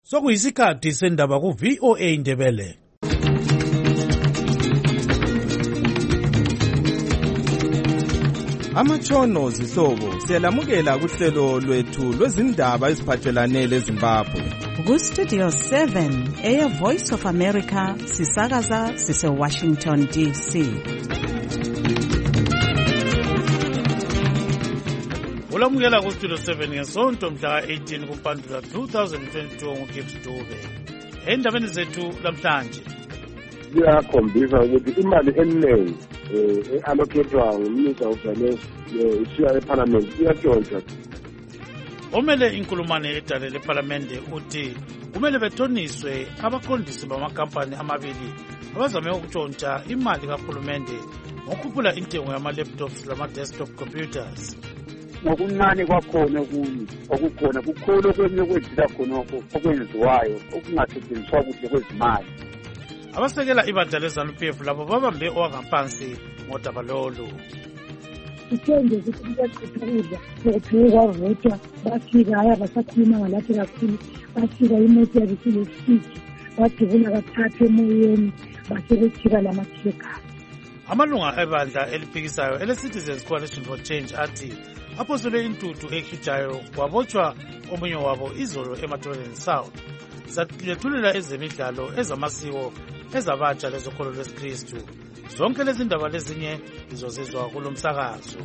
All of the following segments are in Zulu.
Sokuyisikhathi sendaba ku VOA Ndebele. Amatshono zihlobo siyalamukela kuhlelo lwethu lwezindaba eziphathelane leZimbabwe. Ku Studio 7 Air Voice of America sisakaza sise Washington DC. Ulamukela ku Studio 7 ngesonto mhla 18 kuMpandula 2022 nguGibbs Dube. Endabeni zethu namhlanje kuyakhombisa ukuthi imali eningi allocatwa ngumninister of finance isiya eParliament iyatshontsha. Omele inkulumane edale leParlamente uthi kumele bethoniswe abaqondisi bamakampani amabili abazame ukutshontsha imali kahulumende ngokukhuphula intengo yama-laptops lama-desktop computers. Ngokuncane kwakhona okukhona kukhona okwenye okwenzila khonokho okwenziwayo okungasetshenziswa kuhle kwezimali. Abasekela ibandla leZANU-PF labo babambe owangaphansi ngodaba lolu. Ithembe ukuthi kuyaqhubeka ukuphuka kwavotwa bafika haya basakhuluma ngalathi kakhulu bafika imoto yabisilesiki badubula kathathu emoyeni basebethika lamatheka. Amalunga ebandla eliphikisayo ele-Citizens Coalition for Change athi aphosele intuthu ekhitshayo kwabotshwa omunye wabo izolo eMatabeleland South. Sathulela ezemidlalo ezamasiko ezabatsha lezokholo lwesikristu. Zonke lezi ndaba lezinye izozizwa kulo msakazo.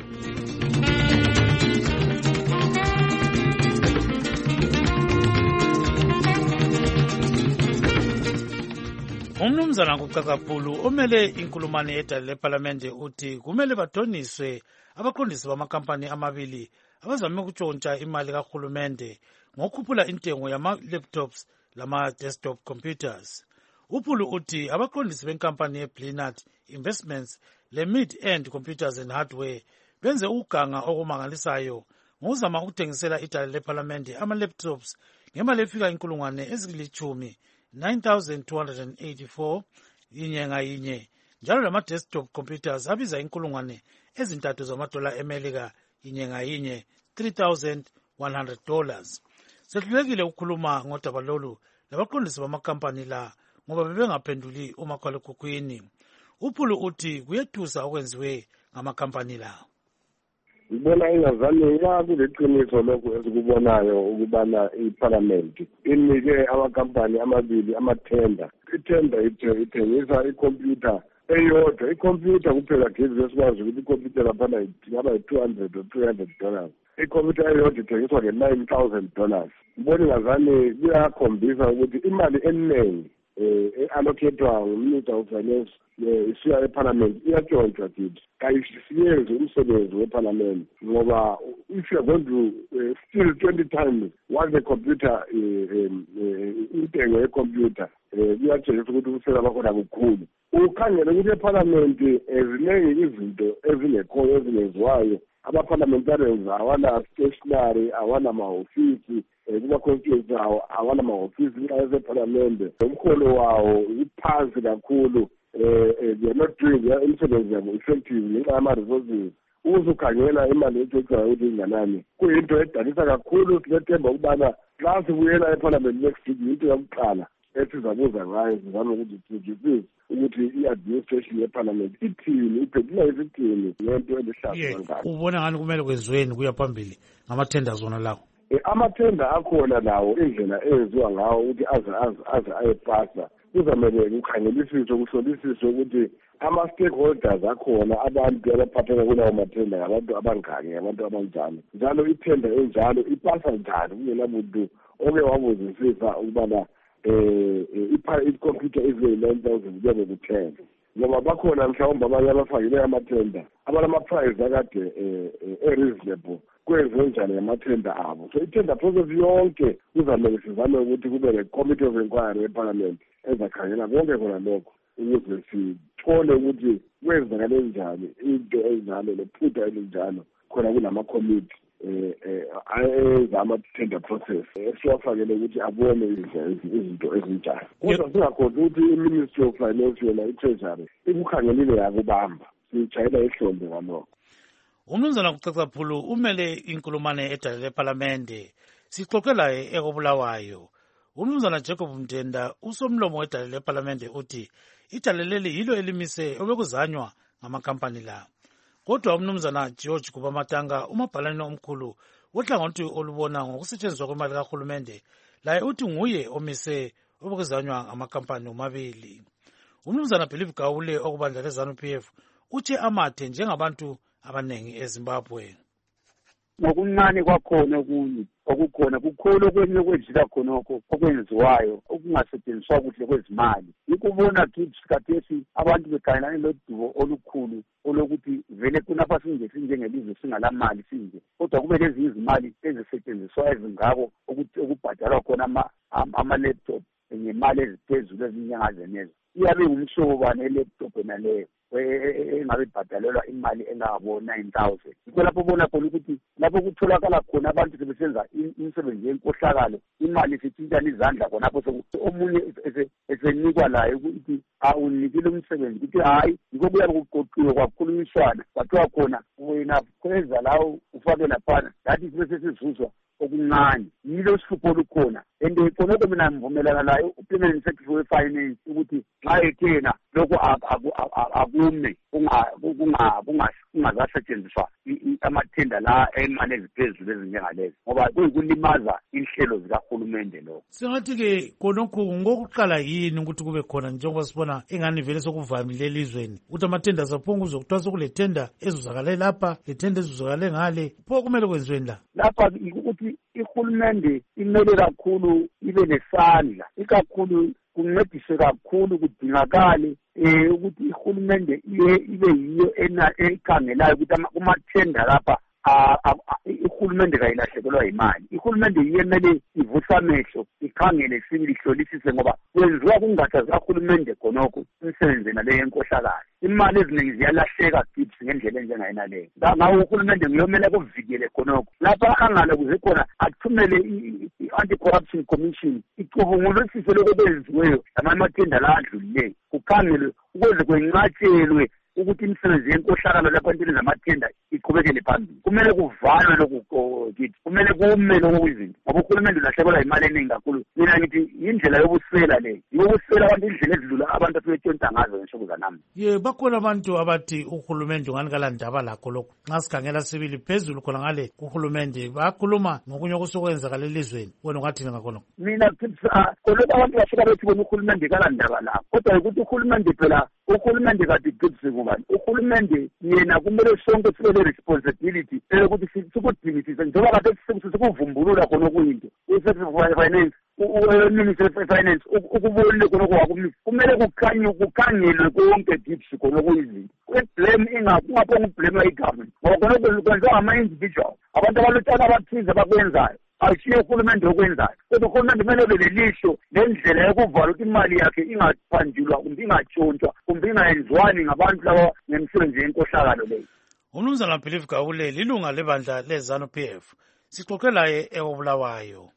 Umnumzana kuCacaphulu omele inkulumane edale leParlamente uthi kumele bathoniswe abaqondisi bamakampani amabili abazame ukutshontsha imali kahulumende ngokukhuphula intengo yama-laptops lama-desktop computers. Uphulu uthi abaqondisi benkampani yeBlinat Investments le-Mid-End Computers and Hardware benze ukuganga okumangalisayo ngokuzama ukuthengisela idale leParlamente ama-laptops ngemali efika inkulungwane ezilitshumi 9,284 inye ngayinye, njalo lama-desktop computers abiza inkulungwane ezintathu zamadola eMelika inye ngayinye $3,100. Sehlulekile ukukhuluma ngodaba lolu labaqondisi bamakampani la ngoba bebengaphenduli umakhalekhukhwini. Uphulu uthi kuyethusa okwenziwe ngamakampani la. Ngibona ingazange kuleqiniso lokho esikubonayo ukubana iParliament inike amakampani amabili amathenda. Ithenda ithengisa ikhompyutha eyodwa, ikhompyutha kuphela gezi esikwazi ukuthi ikhompyutha laphana ingaba $200 or $300. Ikhompyutha eyodwa ithengiswa $9,000. Ngibona ingazange kuyakhombisa ukuthi imali eningi allocatwa ngumninister of finance isiya eParliament iyatshontsha kithi. Kayisiyenzi umsebenzi weParliament ngoba if you are going to steal 20 times what the computer intengo yekhompyutha kuyatshengisa ukuthi kusela bakhona kukhulu. Ukhangele ukuthi eParliament eziningi izinto ezingekhoyo ezingenziwayo. Ama-parliamentarians awana stationary, awana mahofisi, kuma-constituency awo awana mahofisi nxa eseParliamente. Umholo wawo uphansi kakhulu. They are not doing their umsebenzi yabo effectively ngenxa yama-resources. Ukuzukhangela imali etshontshayo ukuthi inganani kuyinto edanisa kakhulu. Silethemba ukubana xa sibuyela eParliament next week into yokuqala esizabuza ngayo sizame ukuthi sijisise ukuthi i-administration yeParliament ithini, iphendula isithini ngento elihlaza kangaka. Ubona ngani kumele kwenziweni kuya phambili ngamathenda zona lawo? Amathenda akhona lawo indlela enziwa ngawo ukuthi aze ayepasa. Kuzamele kukhangelisiswe kuhlolisiswe ukuthi ama-stakeholders akhona abantu abaphatheka kulawo mathenda ngabantu abangaki, ngabantu abanjani. Njalo ithenda enjalo ipasa njani kungenamuntu oke wabuzisisa ukubana ikhompyutha eziyi-9,000 kuyabe kuthenda. Ngoba bakhona mhlawumbe abanye abafakileyo amathenda abalama-price akade reasonable kwenziwe njani ngamathenda abo. So ithenda process yonke kuzamele sizame ukuthi kube le-committee of inquiry eParliament ezakhangela konke khona lokho ukuze sithole ukuthi kwenzakale njani into enjalo lephutha elinjalo khona kulama-committee ezama-tender process esiwafakele ukuthi abone izinto ezinjani. Kodwa singakhohlwa ukuthi i-Ministry of Finance yona i-Treasury ikukhangelile yakubamba. Sijayela ihlombe ngalokho. Umnumzana kuCacaphulu umele inkulumane edale leParlamente sixoxe laye ekobulawayo umnumzana Jacob Mdenda usomlomo wedale lephalamende uthi idale leli yilo elimise obekuzanywa ngamakhampani la. Kodwa umnumzana George Kubamatanga umabhalane omkhulu wohlangothi olubona ngokusetshenziswa kwemali kahulumende laye uthi nguye omise obekuzanywa ngamakhampani omabili. Umnumzana Philip Gawule okubandla leZANU-PF uthi amathe njengabantu abanengi eZimbabwe. Ngokuncane kwakhona okukhona kukhona okwenye okwenzeka khonokho okwenziwayo okungasetshenziswa kuhle kwezimali. Ikubona kids kathesi abantu bekhangelane lodubo olukhulu olokuthi vele kunapha singesi njengelizwe singalamali sinje, kodwa kube lezi izimali ezisetshenziswa ezingako okubhadalwa khona ama-laptop ngemali eziphezulu ezinyanga zenezo. Iyabe ngumhlobo bani i-laptop naleyo engabe ibhadalelwa imali engabo 9,000. Yikho lapho ubona khona ukuthi lapho kutholakala khona abantu sebesenza imisebenzi yenkohlakalo, imali isitshintshana izandla khonapho omunye esenikwa layo ukuthi awunikile umsebenzi ukuthi hayi yikho kuyabe kuqoqiwe kwakhulunyiswana kwathiwa khona wena khweza lawo ufake laphana lathi sibe sesizuzwa okuncane. Yilo sifupho olukhona and khonoko mina ngivumelana layo uPermanent Secretary we-Finance ukuthi nxa ethena lokho akume kungazasetshenziswa amathenda la emali eziphezulu ezinjengalezi ngoba kuyikulimaza inhlelo zikahulumende lokho. Singathi-ke khonokho ngokuqala yini ukuthi kube khona njengoba sibona engani vele sokuvamile elizweni ukuthi amathenda asaphunguzwe kuthiwa sokulethenda ezuzakale lapha lethenda ezuzakale ngale. Pho kumele kwenziweni la? Lapha ukuthi ihulumende imele kakhulu ibe nesandla, ikakhulu kuncediswe kakhulu kudingakale ukuthi ihulumende ibe yiyo ekhangelayo ukuthi kumathenda lapha ihulumende kayilahlekelwa imali. Ihulumende yiyo emele ivusa amehlo ikhangele sibili ihlolisise ngoba kwenziwa kungatsha zikahulumende khonokho imisebenzi naleyo yenkohlakalo. Imali eziningi ziyalahleka gibbs ngendlela enjengayena leyo. Ngawo uhulumende ngiyomele kuvikele khonokho lapha angale kuze khona athumele i-Anti-Corruption Commission icubungulisise lokho kwenziweyo lamathenda la adlulileyo kukhangelwe ukuze kwenqatshelwe ukuthi imisebenzi yenkohlakalo lapha entweni zamathenda iqhubekele phambili. Kumele kuvalwe lokhu kithi, kumele kume lokho kwizinto ngoba uhulumende ulahlekelwa imali eningi kakhulu. Mina ngithi indlela yobusela leyo, yobusela abantu indlela ezidlula abantu asebetshonta ngazo ngensuku zanamuhla. Bakhona abantu abathi uhulumende ungani kalandaba lakho lokho. Nxa sikhangela sibili phezulu khona ngale uhulumende bakhuluma ngokunye okusokwenzakala elizweni. Wena ungathini ngakhona? Mina khonokho abantu bafika bethi bona uhulumende kalandaba lakho, kodwa ukuthi uhulumende phela uhulumende kade gibsi ngubani? Uhulumende yena kumele sonke sibe le-responsibility ukuthi sikudingisise njengoba kade sikuvumbulula khona okuyinto u-Secretary Finance u-Minister of Finance ukubonile khona okwakumisa kumele kukhangelwe konke gibsi khona okuyizinto. Blame kungaphonga ublame i-government ngoba khona kwenziwa ngama-individual abantu abalutshana abathize abakwenzayo ashiye uhulumende okwenzayo. Kodwa uhulumende kumele ube lelihlo lendlela yokuvala ukuthi imali yakhe ingaphanjulwa kumbe ingatshontshwa kumbe ingayenziwani ngabantu laba ngemisebenzi yenkohlakalo leyo. Umnumzana Philip Gawule lilunga lebandla leZANU-PF. Sixoxe laye eBulawayo.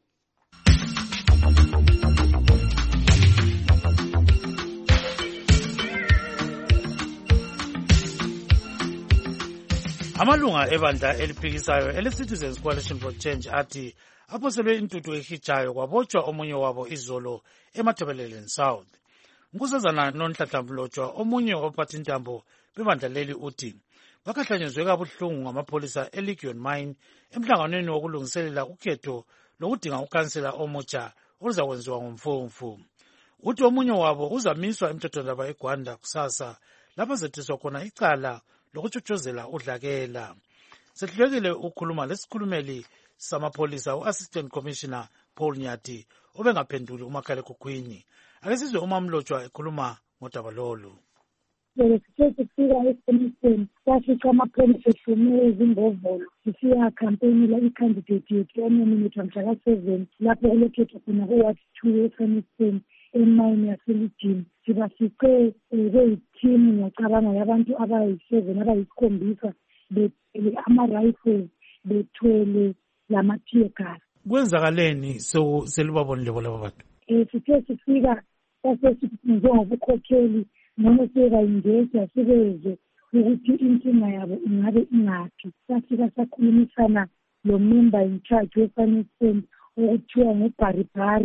Amalunga ebandla eliphikisayo ele-Citizens Coalition for Change athi aphoselwe intuthu ehijayo kwabotshwa omunye wabo izolo eMatabeleland South. Nkosazana Nonhlanhla-Mlotshwa omunye ophathintambo bebandla leli uthi bakhahlanyezwe kabuhlungu ngamapholisa eLegion Mine emhlanganweni wokulungiselela ukhetho lokudinga ukhansela omutsha oluzakwenziwa ngomfumfu. Uthi omunye wabo uzamiswa emthethwandaba eGwanda kusasa lapho zethiswa khona icala lokutshotshozela udlakela. Sehlulekile ukukhuluma lesikhulumeli samapholisa u-Assistant Commissioner Paul Nyati obengaphenduli umakhalekhukhwini. Ake sizwe uMamlotshwa ekhuluma ngodaba lolu. Sithe sifika esiqinisweni safica amapholisa ehlume ezimbovolo sisiya khampenila i-candidate yethu enominethwa mhla ka-7 lapho kulokhethwa khona ku-Ward 2 eSaniston emayini yaseLegion. Sibafice beyithimu ngiyacabanga yabantu abayi-7 abayisikhombisa bethwele ama-rifles bethwele lama-tear gas. Kwenzakaleni selibabonile laba bantu? Sithe sifika sasesithi njengobukhokheli noma sekayingeza sibeze ukuthi inkinga yabo ingabe ingaphi. Safika sakhulumisana lo member in charge weSaniston okuthiwa nguBharibhari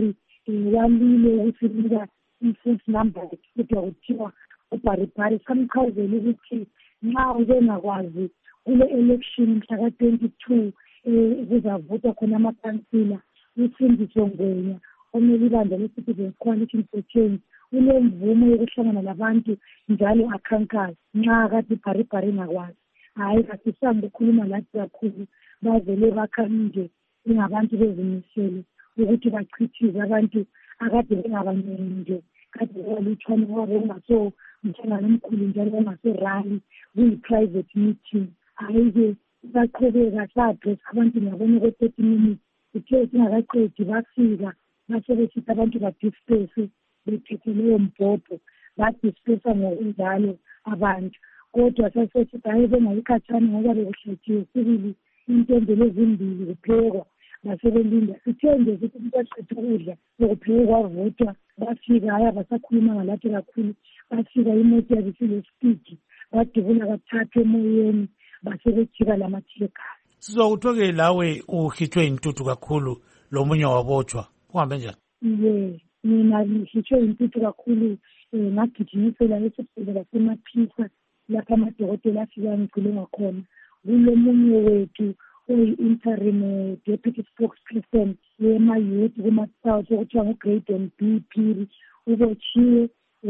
walile ukusinika i-phone number kodwa kuthiwa uBharibhari samchazela ukuthi nxa ubengakwazi kule election mhla ka-22 kuzavotwa khona amakansila uSindiso Ngwenya omele ibandla le-Citizens Coalition for Change unemvumo yokuhlangana labantu njalo akhankasa nxa kade uBharibhari engakwazi. Hhayi kasisange ukukhuluma lathi kakhulu bavele bakha nje ingabantu bezimisele ukuthi bachithize abantu akade bengabanengi nje kade bebalutshwane ngoba bengaso mhlangano omkhulu njalo bengaso-rally kuyi-private meeting. Hhayi-ke baqhubeka sa-address abantu ngabona kwe-30 minutes kuthe singakaqedi bafika basebesithi abantu badisperse bethethe leyo mbhobho badispersa ngokunjalo abantu kodwa sasesithi hayi bengayikhathani ngoba bekuhlethiwe sibili intembele ezimbili kuphekwa basebelinda sithe nje sithi baqeda ukudla okuphekwe kwavutwa bafika hhayi abasakhuluma ngalathi kakhulu bafika imoto yabo isilespidi badubula kathathu emoyeni basebejika lamathekasi. Sizokuthoke lawe uhitshwe intuthu kakhulu lomunye wabotshwa kuhambe njani? Ye mina ngihitshwe intuthu kakhulu ngagijimisela esibhedlela semaphisa lapha amadokotela afika angigcile khona. Kulomunye wethu oyi-interim deputy spokesperson yema-youth kuma-south okuthiwa ngu-Grade B Phiri ubotshiwe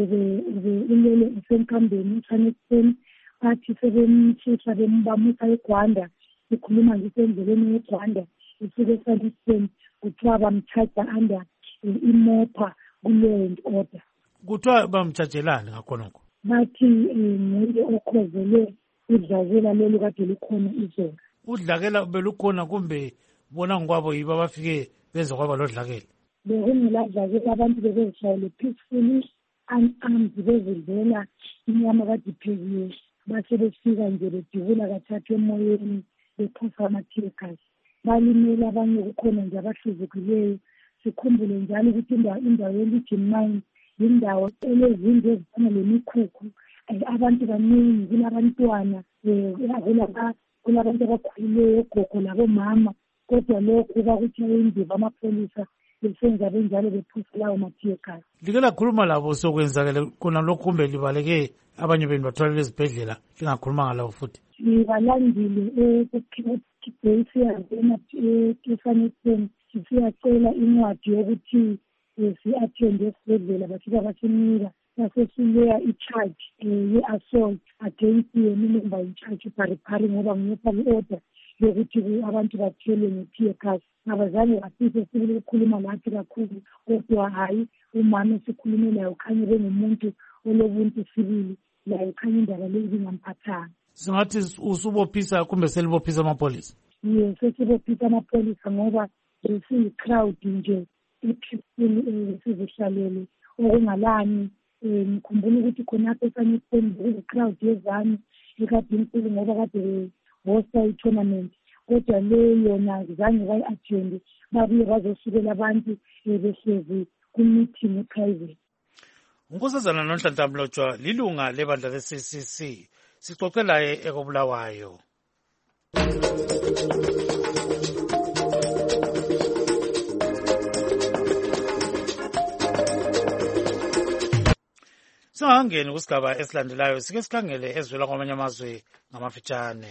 ulele usenkambeni usanexeni bathi sebemtshisa bamusa eGwanda sikhuluma ngisendleleni yeGwanda isuke esanexeni kuthiwa bamtshaja under imopa ku-law order. Kuthiwa bamtshajelani ngakhonokho? Bathi nguye okhozele udlakela lolu kade lukhona izolo. Udlakela belukhona kumbe bona ngokwabo yibo abafike benza kwaba lodlakela? Bekungeladlakela abantu bebezishayele peacefully unarmed bezidlela inyama kade iphekiwe basebefika nje bedubula kathathu emoyeni bephusa amathekasi balimele abanye kukhona nje abahluzukileyo. Sikhumbule njalo ukuthi indawo ye-Legion 9 yindawo elezindlu ezifana lemikhukhu abantu baningi kulabantwana kulabantu abakhulileyo ogogo labomama kodwa lokhu bakuthiwa indiva amapholisa besenza benjalo bephusa lawo mathekasi. Like lakhuluma labo sokwenzakele khona lokhu kumbe libaleke abanye benu bathwalele ezibhedlela lingakhuluma ngalabo futhi? Sibalandile ekibhesi yangena esanexeni siyacela incwadi yokuthi si-athende esibhedlela bafika basinika sasesileya i-charge ye-assault against yena member in charge uBharibhari ngoba nguye order yokuthi abantu bathelwe nge-tear gas. Abazange bafise sibili ukukhuluma lathi kakhulu kodwa hhayi umama esikhulume layo ukhanye bengumuntu olobuntu sibili layo ukhanye indaba leyo ingamphathanga. Singathi usubophisa kumbe selibophisa amapholisa? Yes, sesibophisa amapholisa ngoba besiyi-crowd nje ephithini sizihlalele okungalani. Ngikhumbula ukuthi khonapho esanexeni kuyi-crowd yezane ekade inkulu ngoba kade behosta i-tournament kodwa leyo yona zange bayi-athende babuye bazosukela abantu behlezi ku-meeting e-private. uNkosazana Nonhlanhla Mlotshwa lilunga lebandla le-CCC sixoxe laye ekobulawayo. Singangeni kusigaba esilandelayo sike sikhangele ezivela kwamanye amazwe ngamafitshane.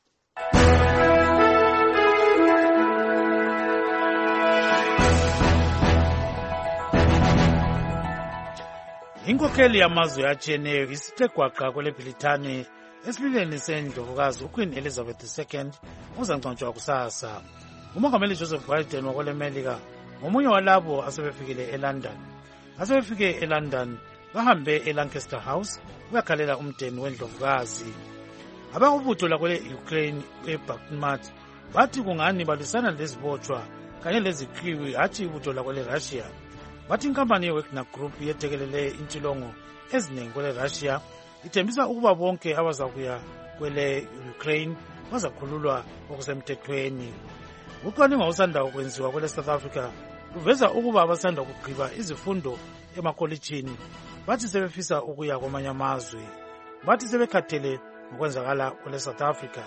Inkokheli yamazwe atshiyeneyo isithe gwaqa kwele Britani esilileni sendlovukazi uQueen Elizabeth II ozangcwatshwa kusasa. Umongameli Joseph Biden wakwele Melika ngomunye walabo asebefikile eLondon. Asebefike eLondon bahambe eLancaster House ukuyakhalela umdeni wendlovukazi. Abakubutho lakwele Ukraine eBakhmut bathi kungani balwisana lezibotshwa kanye leziqhiwi hathi ibutho lakwele Russia. Bathi inkampani yeWagner Group yethekelele intshilongo eziningi kwele Russia ithembisa ukuba bonke abazakuya kwele Ukraine bazakhululwa okusemthethweni. Ucwaningo osanda ukwenziwa kwele South Africa luveza ukuba abasanda kugqiba izifundo emakolitshini bathi sebefisa ukuya kwamanye amazwe. Bathi sebekhathele ngokwenzakala kwele South Africa.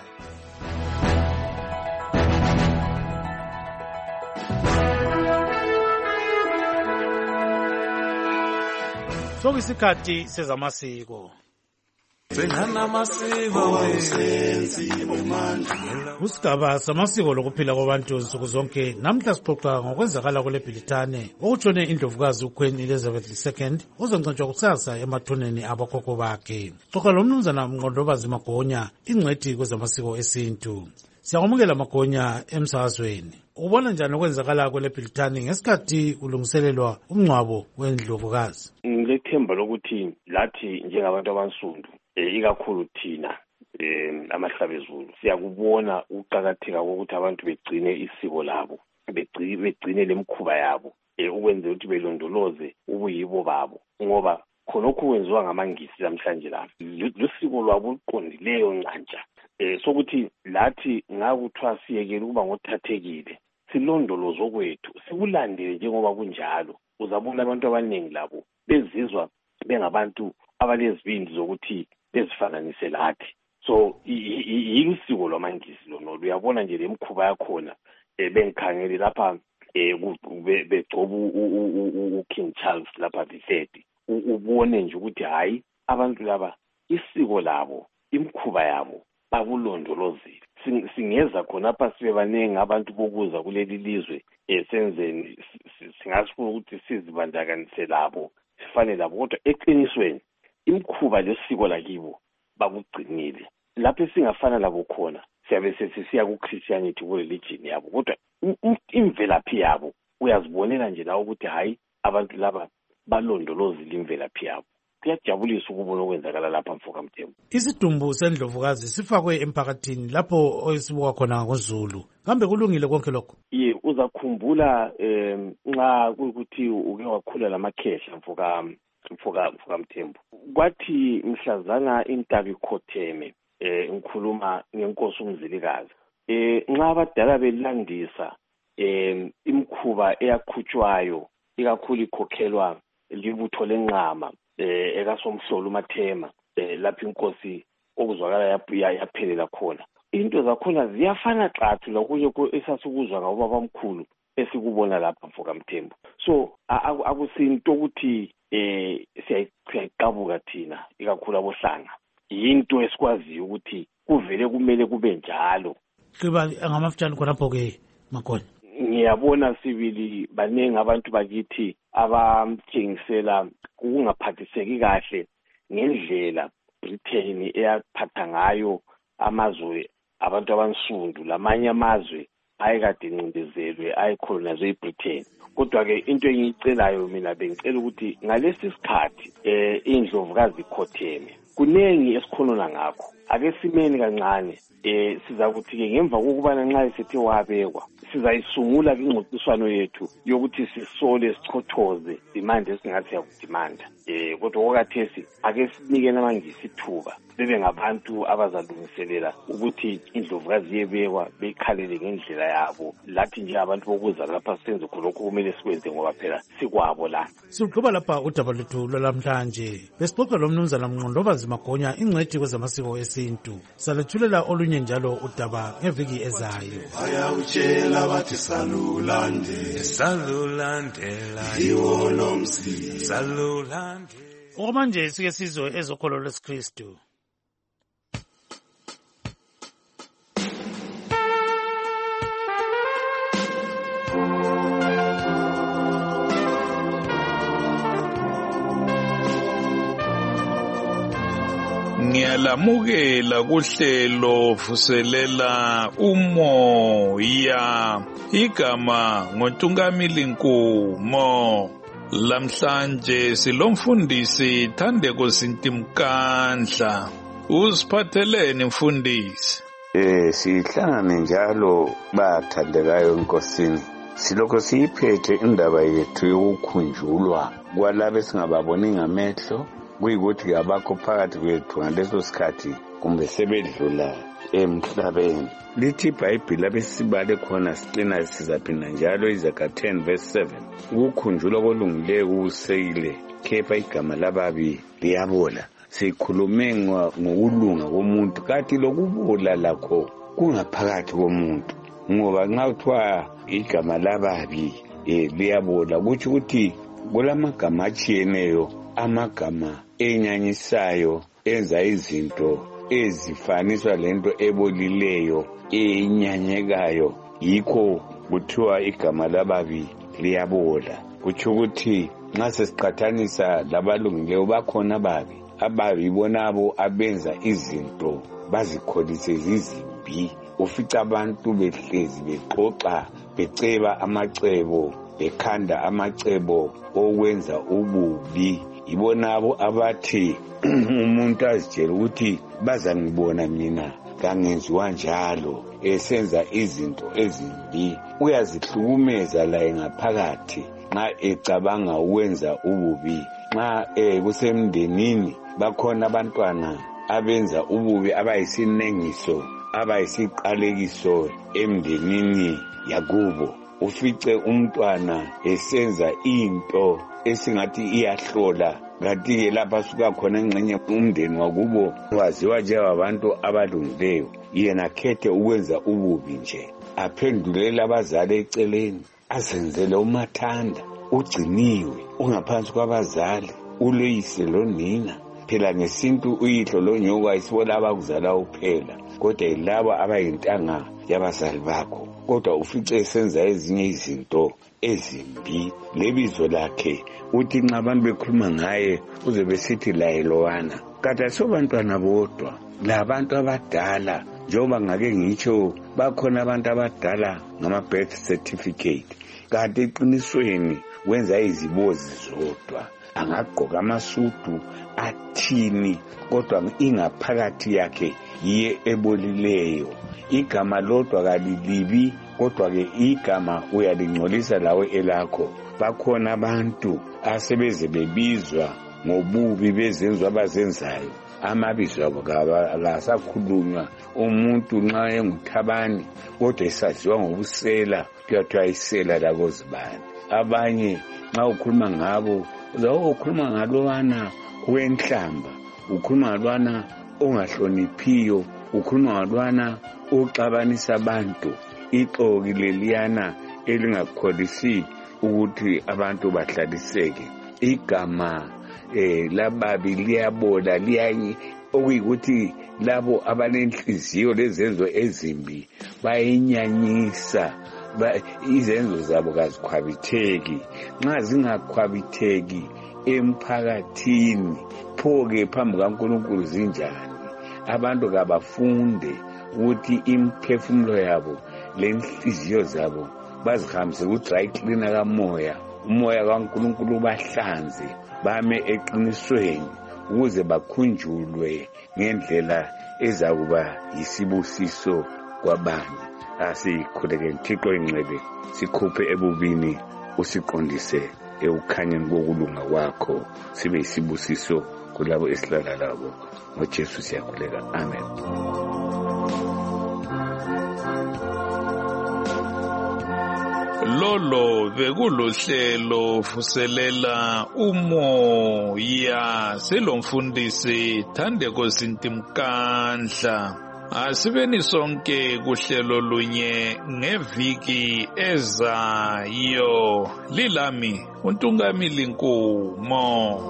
Sokuyisikhathi sezamasiko. Usigaba samasiko lokuphila kwabantu nsuku zonke namhla sixoxa ngokwenzakala kule Bhilitane okutshone indlovukazi uQueen Elizabeth II ozongcwatshwa kusasa emathuneni abakhokho bakhe. Xoxa lo mnumzana Mnqondobazi Magonya, ingcwethi kwezamasiko esintu. Siyamukela Magonya emsakazweni. Ubona njani okwenzakala kule Bhilitane ngesikhathi ulungiselelwa umngcwabo wendlovukazi? Ngilethemba lokuthi lathi njengabantu abansundu ikakhulu thina amahlabezulu siyakubona ukuqakatheka kokuthi abantu begcine isiko labo, begcine lemkhuba yabo ukwenzela ukuthi belondoloze ubuyibo babo, ngoba khonokho kwenziwa ngamangisi namhlanje la lusiko lwabo oluqondileyo ncantsha. Sokuthi lathi ngakuthiwa siyekele ukuba ngothathekile, silondoloze okwethu, sikulandele njengoba kunjalo. Uzabona abantu abaningi labo bezizwa bengabantu abalezibindi zokuthi bezifananise lathi. So yisiko lwamangisi lona, uyabona nje lemkhuba yakhona bengikhangele lapha begcoba uKing Charles lapha befedi, ubone nje ukuthi hayi abantu laba isiko labo, imkhuba yabo bakulondolozile. Singeza khonapha sibe baningi abantu bokuza kuleli lizwe senzeni singasifuna ukuthi sizibandakanise labo, sifane labo, kodwa eqinisweni imkhuba lesiko lakibo bakugcinile. Lapho singafana labo khona siyabe sesiya kuChristianity ku-religion yabo, kodwa imvelaphi yabo uyazibonela nje lawo ukuthi hayi abantu laba balondolozile imvelaphi yabo. Kuyajabulisa ukubona okwenzakala lapha Mfokamthembu. Isidumbu sendlovukazi sifakwe emphakathini lapho oyisibuka khona ngoZulu. Kambe kulungile konke lokho? Uzakhumbula nxa kuyikuthi uke wakhula lamakhehla Mfokamthembu. Kwathi mhlazana intaba ikhotheme, ngikhuluma ngenkosi uMzilikazi. Nxa abadala belandisa imkhuba eyakhutshwayo ikakhulu ikhokhelwa libutho lenqama ekaSomhlolo uMathema, lapho inkosi okuzwakala yaphelela khona. Into zakhona ziyafana xathu lokunye esasikuzwa ngababa bamkhulu esikubona lapha Mfokamthembu. So akusinto ukuthi siyayiqabuka thina ikakhulu abohlanga, yinto esikwaziyo ukuthi kuvele kumele kube njalo. Kiba ngamafutshane khonapho ke Magonya. Ngiyabona sibili baningi abantu bakithi abamthengisela ukungaphathiseki kahle ngendlela Britain eyaphatha ngayo amazwe abantu abansundu, lamanye amazwe ayekade incindezelwe ayicolonizwe yiBritain. Kodwa ke into engiyicelayo mina bengicela ukuthi ngalesi sikhathi indlovukazi ikhotheme kunengi esikhonona ngakho, ake simeni kancane. Sizakuthi ke ngemva kokubana nxa esethe wabekwa sizayisungula ingxoxiswano yethu yokuthi sisole sichothoze demand esingathi yakudimanda. Kodwa okathesi ake sinike namangisi ithuba bebe ngabantu abazalungiselela ukuthi indlovukazi yebekwa bekhalele ngendlela yabo, lathi nje abantu bokuza lapha senze khonokho kumele sikwenze ngoba phela sikwabo la. Siqhuba lapha udaba lwethu lwalamhlanje. Besixoxa lo mnumzana Mnqondobazi Magonya, ingcwethi kwezamasiko esintu. Salethulela olunye njalo udaba ngeviki ezayo. Ayawutshela bathi salulandela yiwo nomsi salulandela. Okwamanje sike sizwe ezokholo lesiKristu. Ngiyalamukela kuhlelo vuselela umoya, igama ngoNtungamili Nkumo. Lamhlanje silomfundisi Thandeko Sintimkandla. Usiphatheleni mfundisi? Sihlangane njalo bathandekayo enkosini. Silokho siyiphethe indaba yethu yokukhunjulwa kwalabo singababoni ngamehlo, kuyikuthi abakho phakathi kwethu ngaleso sikhathi kumbe sebedlula emhlabeni. Lithi iBhayibheli abesibale khona sicina sizaphinda njalo iZaga 10:7. Ukukhunjulwa kolungileyo kusekile, kepha igama lababi liyabola. Sikhulume ngokulunga komuntu, kanti lokubola lakho kungaphakathi komuntu, ngoba nxa kuthiwa igama lababi liyabola kutsho ukuthi kulamagama atshiyeneyo amagama enyanyisayo enza izinto ezifaniswa lento ebolileyo enyanyekayo, yikho kuthiwa igama lababi liyabola. Kutsho ukuthi nxa sesiqathanisa labalungileyo bakhona ababi bonabo abenza izinto bazikholise zizimbi. Ufica abantu behlezi bexoxa beceba amacebo, bekhanda amacebo okwenza ububi. Ibonabo abathi umuntu azitshela ukuthi bazangibona mina kangenziwa njalo esenza izinto ezimbi. Uyazihlukumeza laye ngaphakathi nxa ecabanga ukwenza ububi. Nxa kusemndenini bakhona abantwana abenza ububi abayisinengiso, abayisiqalekiso emndenini yakubo. Ufice umntwana esenza into esingathi iyahlola, kanti lapha suka khona engxenye umndeni wakubo waziwa njengabantu abalungileyo, yena khethe ukwenza ububi nje. Aphendulela abazali eceleni, azenzele umathanda, ugciniwe, ungaphansi kwabazali, uloyise lonina. Phela ngesintu uyihlo lonyoka isibona abakuzala uphela, kodwa yilabo abayintanga yabazali bakho. Kodwa ufice esenza ezinye izinto ezimbi. Lebizo lakhe uthi nxa abantu bekhuluma ngaye uze besithi laye lowana. Kanti asobantwana bodwa, labantu abadala. Njengoba ngake ngitsho bakhona abantu abadala ngama-birth certificate, kanti eqinisweni wenza izibozi zodwa. Angagqoka amasudu athini, kodwa ingaphakathi yakhe yiye ebolileyo. Igama lodwa kalilibi, kodwa ke igama uyalingcolisa lawe elakho. Bakhona abantu asebeze bebizwa ngobubi bezenzo abazenzayo, amabizo abo kasakhulunywa. Umuntu nxa enguthabani kodwa esaziwa ngobusela, kuyathiwa isela lakozibani. Abanye nxa ukhuluma ngabo ukhuluma ngalowana wenhlamba, ukhuluma ngalwana ongahloniphiyo, ukhuluma ngalwana oxabanisa abantu. Ixoki leliyana elingakholisi ukuthi abantu bahlaliseke. Igama lababi liyabola, okuyikuthi labo abanenhliziyo lezenzo ezimbi bayinyanyisa, izenzo zabo kazikhwabitheki. Nxa zingakhwabitheki emphakathini, pho-ke phambi kaNkulunkulu zinjani? Abantu kabafunde ukuthi imphefumulo yabo lenhliziyo zabo bazihambise ku-dry cleaner kamoya, umoya kaNkulunkulu ubahlanze, bame eqinisweni ukuze bakhunjulwe ngendlela ezakuba yisibusiso kwabanye. Asikhuleke Thixo inxele, sikhuphe ebubini usiqondise ekukhanyeni kokulunga kwakho, sibe yisibusiso kulabo esilala labo. NgoJesu siyakhuleka, amen. Lolo bekulohlelo vuselela umoya selomfundisi Thandeko Sintimkandla. Asibeni sonke kuhlelo lunye ngeviki ezayo. Lilami uNtungamili Nkumo.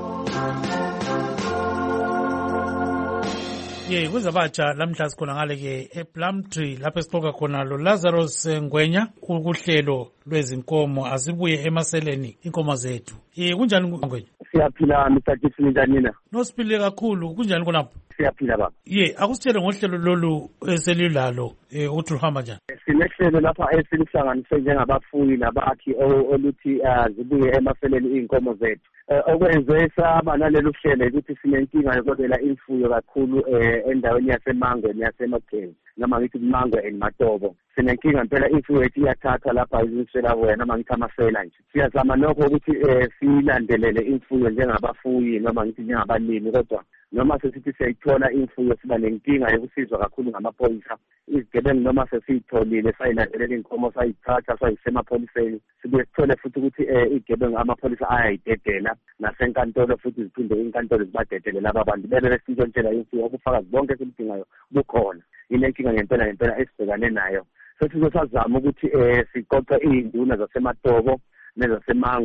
Kuzabatsha lamhla sikhona ngale ke ePlumtree lapho esixoxa khona lo Lazarus Ngwenya kuhlelo lwezinkomo. Asibuye emaseleni inkomo zethu. Kunjani Ngwenya? Siyaphila Mr. Nina. Nosipile kakhulu. Kunjani khonapho? Siyaphila baba. Akusitshele ngohlelo lolu eselilalo uthi luhamba njani? Sinehlelo lapha esilihlanganise njengabafuyi nabakhi oluthi zibuye emaseleni iy'nkomo zethu. Okwenze saba nalelu hlelo ukuthi sinenkinga yokwabela imfuyo kakhulu endaweni yaseMangwe neyaseMagezi, noma ngithi Mangwe and Matobo. Sinenkinga impela imfuyo yethu iyathatha lapha izinswela wena noma ngithi amasela nje. Siyazama nokho ukuthi siyilandelele imfuyo njengabafuyi noma ngithi njengabalimi, kodwa noma sesithi siyayithola imfuyo siba nenkinga yokusizwa kakhulu ngamaphoyisa. Izigebengu noma sesiyitholile sayilandelela inkomo sayithatha sayisemapholiseni, sibuye sithole futhi ukuthi izigebengu amapholisa ayayidedela nasenkantolo, futhi ziphinde inkantolo zibadedele laba bantu bebe besintshontshela imfuyo. Ubufakazi bonke esibudingayo bukhona. Inenkinga ngempela esibhekane nayo. Sesizosazama ukuthi siqoqe iy'nduna zaseMatobo nezaseMangwe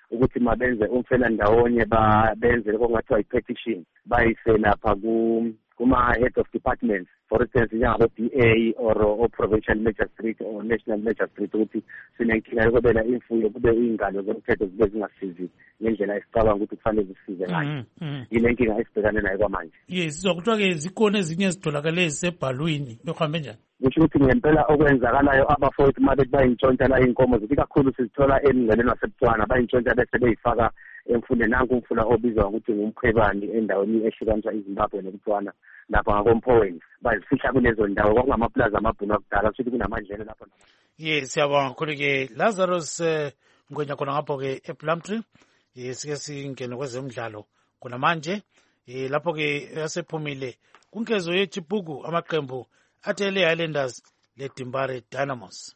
ukuthi mabenze umfelandawonye benze lokho kungathiwa yi-petition bayise lapha kuma-head of departments, for instance njengabo-DA or provincial magistrate or national magistrate, ukuthi sinenkinga yokubela imfuyo kube iy'ngalo zomthetho zibe zingasizi ngendlela esicabanga ukuthi kufanele zisize ngayo. Yinenkinga esibhekane nayo kwamanje. Yes, sizokuthiwa-ke zikhona ezinye ezitholakale ezisebhalwini bekuhambe njani? Kusho ukuthi ngempela okwenzakalayo abafowethu uma bethi bayintshontsha la iy'nkomo zithi kakhulu sizithola emnganeni waseButswana bayintshontsha bese beyifaka emfundeni. Nanku umfula obizwa ukuthi ngumkhwebani endaweni ehlukanisa iZimbabwe neButswana lapha ngakoMphoweni, bazifihla kulezo ndawo kwakungamapulazi amabhunu akudala futhi kunamandlela lapho. Yes, siyabonga kakhulu-ke Lazarus Ngwenya khona ngapho-ke ePlumtree. Sike singene kwezemidlalo khona manje lapho-ke yasephumile kunkezo yeChibuku amaqembu athele Highlanders leDimbare Dynamos.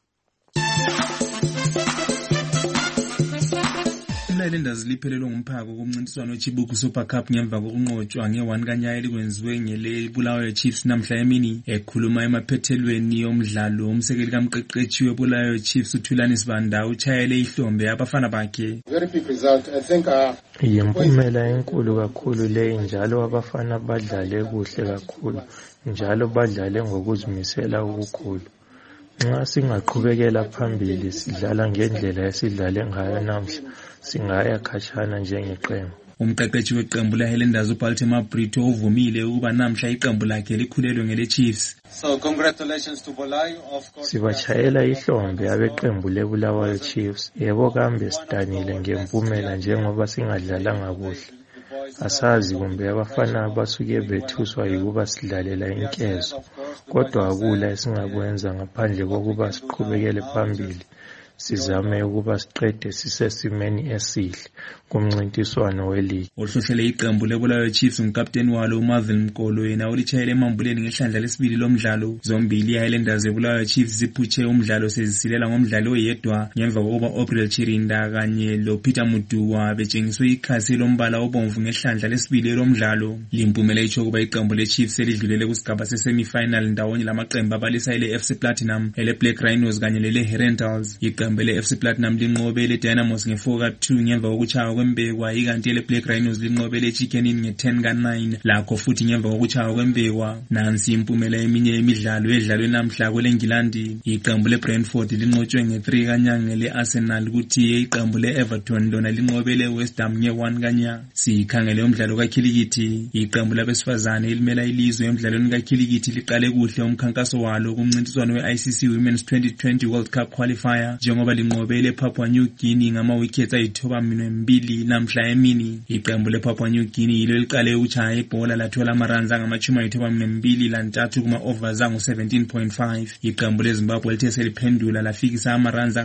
iHighlanders liphelelwe ngumphako kumncintiswano weChibuku Super Cup ngemva kokunqotshwa nge-1 kaNyayo elikwenziwe ngele Bulawayo Chiefs namhla emini. Ekhuluma emaphethelweni yomdlalo umsekeli kamqeqeshi weBulawayo Chiefs uThulani Sibanda uchayele ihlombe abafana bakhe. Very big result. I think yimpumela enkulu kakhulu le, njalo abafana badlale kuhle kakhulu, njalo badlale ngokuzimisela okukhulu. Nxa singaqhubekela phambili sidlala ngendlela esidlale ngayo namhla, singaya khatshana njengeqembu. Umqeqeshi weqembu leHighlanders uBaltimore Brito uvumile ukuba namhla iqembu lakhe likhulelwe ngele Chiefs. So congratulations to Bulawayo, of course. Sibachayela ihlombe abeqembu leBulawayo Chiefs. Yebo kambe sidanile ngempumela njengoba singadlalanga kuhle. Asazi kumbe abafana abasuke bethuswa yikuba sidlalela inkezo, kodwa akula esingakwenza ngaphandle kokuba siqhubekele phambili sizame ukuba siqede sisesimeni esihle kumncintiswano weligi. Ohlohlele iqembu leBulawayo Chiefs ngukapteni walo uMarvin Mkolo yena ulitshayele emambuleni ngehlandla lesibili lomdlalo. Zombili iHighlanders leBulawayo Chiefs ziphutshe umdlalo sezisilela ngomdlalo oyedwa ngemva kokuba Obrel Chirinda kanye loPeter Muduwa betshengiswe ikhasi lombala obomvu ngehlandla lesibili lomdlalo. Limpumela itsho ukuba iqembu leChiefs selidlulele kusigaba sesemifinal ndawonye lamaqembu abalisa eleFC Platinum, eleBlack Rhinos kanye leleHerentals. Iqembu leFC Platinum linqobe leDynamos nge4-2 ngemva kokuchaya kwembekwa, ikanti leBlack Rhinos linqobe leChicken Inn nge10-9 lakho futhi ngemva kokuchaya kwembekwa. Nansi impumela eminye emidlalo edlalwe namhla kweleNgilandi. Iqembu leBrentford linqotshwe nge3 kaNyanga leArsenal, kuthi iqembu leEverton lona linqobe leWest Ham nge1 kaNyanga. Sikhangele umdlalo kakhilikithi. Iqembu labesifazane elimela ilizwe emidlalweni kakhilikithi liqale kuhle umkhankaso walo kumncintiswano weICC Women's 2020 World Cup Qualifier njengoba linqobele Papua New Guinea ngama-wickets ayi-2 namhla emini. Iqembu lePapua New Guinea yilo liqale ukuchaya ibhola lathola amaruns angama-23 kuma-overs angu-17.5. Iqembu leZimbabwe lithe seliphendula lafikisa amaruns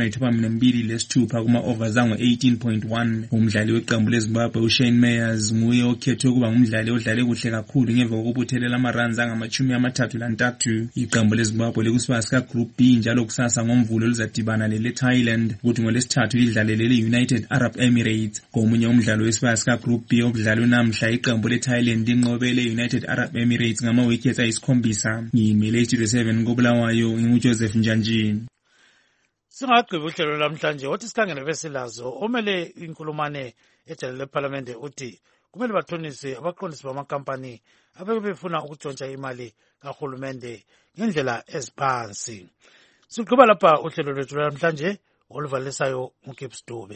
angama-26 kuma-overs angu-18.1. Umdlali weqembu leZimbabwe uShane Meyers nguye okhethwe ukuba ngumdlali odlale kuhle kakhulu ngemva kokubuthelela amaruns angama-33. Iqembu leZimbabwe likusiba sika-Group B njalo kusasa ngomvulo lizadibana leThailand, kuthi ngolesithathu lidlalele le-United Arab Emirates. Komunye umdlalo wesibaya sika-Group B obudlalwe namhla iqembu leThailand linqobe le-United Arab Emirates ngama-wickets ayi-7. Ngiyimele iStudio 7 koBulawayo nginguJoseph Njanjini. Singagqiba uhlelo lamhlanje othi sikhangele besilazo omele inkulumane ejele leParlamente uthi kumele bathoniswe abaqondisi bamakampani abeke befuna ukutshontsha imali kahulumende ngendlela eziphansi. Sigqiba lapha uhlelo lwethu namhlanje oluvalisayo uGibbs Dube.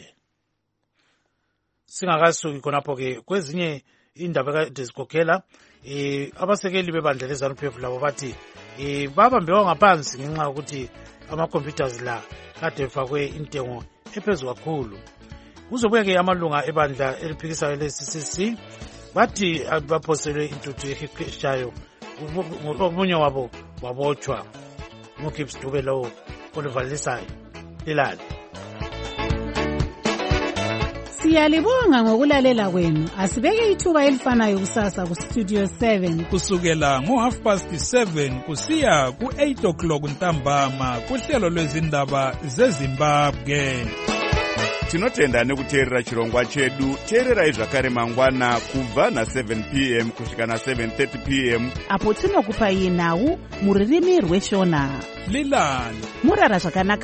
Singakasuki khonapho-ke kwezinye indaba kade zikhokhela abasekeli bebandla leZANU-PF labo bathi babambewa ngaphansi ngenxa yokuthi ama-computers la kade efakwe intengo ephezulu kakhulu. Kuzobuye-ke amalunga ebandla eliphikisayo le-CCC bathi baphoselwe intuthu eheheshayo, omunye wabo wabotshwa. uGibbs Dube lowo oluvalisayo lilali. Siyalibonga ngokulalela kwenu. Asibeke ithuba elifanayo kusasa kuStudio 7 kusukela ngo7:30 kusiya ku8 ntambama kuhlelo lwezindaba zeZimbabwe. Tinotenda nekuteerera chirongwa chedu. Teererai zvakare mangwana kubva na7 p.m. kusvika na7:30 p.m. apo tinokupai nhau muririmi rweshona. Lilani murara zvakanaka.